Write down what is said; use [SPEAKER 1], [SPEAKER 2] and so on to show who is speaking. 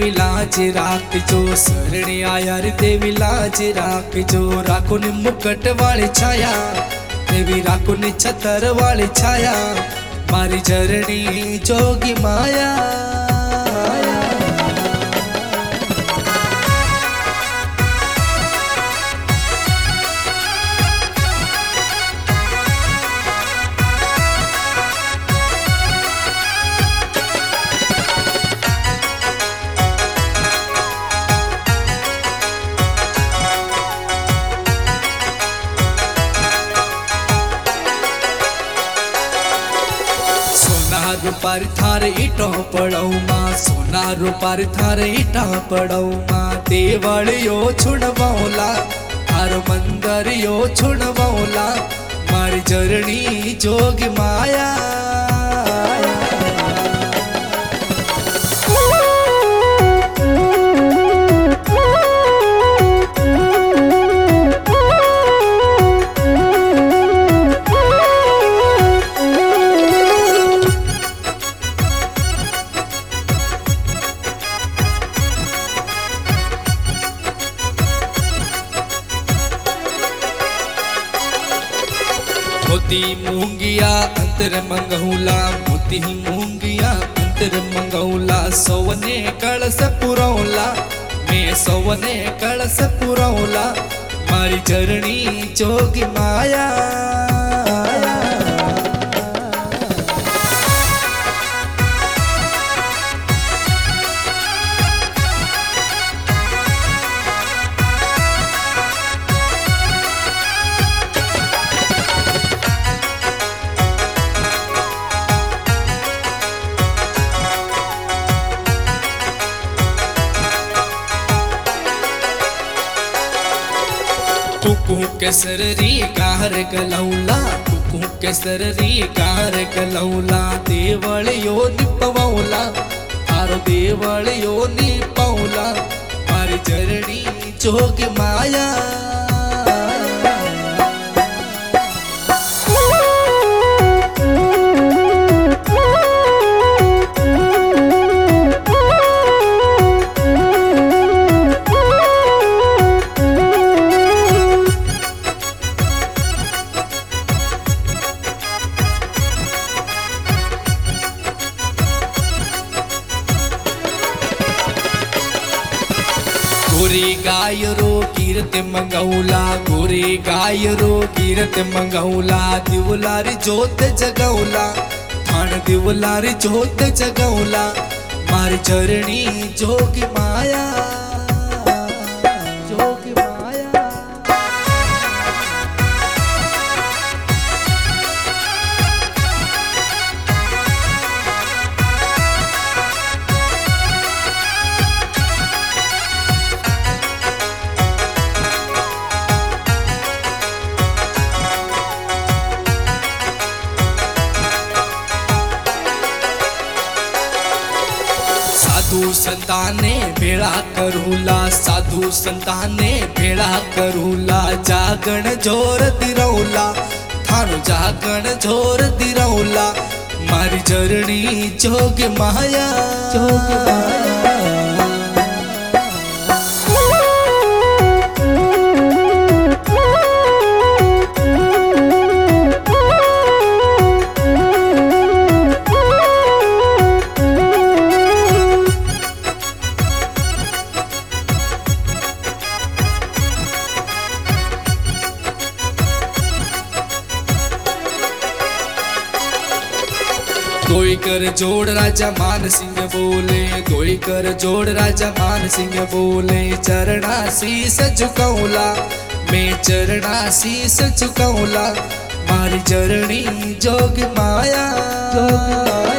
[SPEAKER 1] देवी लाज राखजो, शरणे आया रे देवी लाज राखजो। राखो ने मुकट वाली छाया, देवी राखो ने छतर वाली छाया, मारी चरणी जोगी माया। रूपार थारे ईटो पड़ौ मां, सोना रूपार थारे ईटा पड़ौ मां। देवलियो छुड़वौला, थारो मंदिरियो छुड़वौला, मारी चरणी जोगी माया। मोती मूंगिया अंतर मंगौला, मोती मूंगिया अंतर मंगौला। सोवने कलश पुरौला, मैं सोवने कलश पुरौला, मारी चरणी जोगी माया। कुकू केसरी कार गलौला, कुकू केसरी कार गलौला। देवलियो निपवौला, थारो देवलियो निपवौला, मारी चरणी जोगी माया। गोरी गाय रो कीरत मंगौला, गोरी गाय रो कीरत मंगौला। दिवलारी जोत जगौला, थान दिवलारी जोत जगौला, मारी चरणी जोगी माया। जोगी माया। साधु संताने भेड़ा करूला, साधु संताने भेड़ा करूला। जागण जोर दिरौला, थारो जागण जोर दिरौला, मारी चरणी जोगी माया। जोगी माया। दोई कर जोड़ राजा मान सिंह बोले, दोई कर जोड़ राजा मान सिंह बोले। चरणा शीस झुकौला, मैं चरणा शीस झुकौला, मारी चरणी जोगी माया।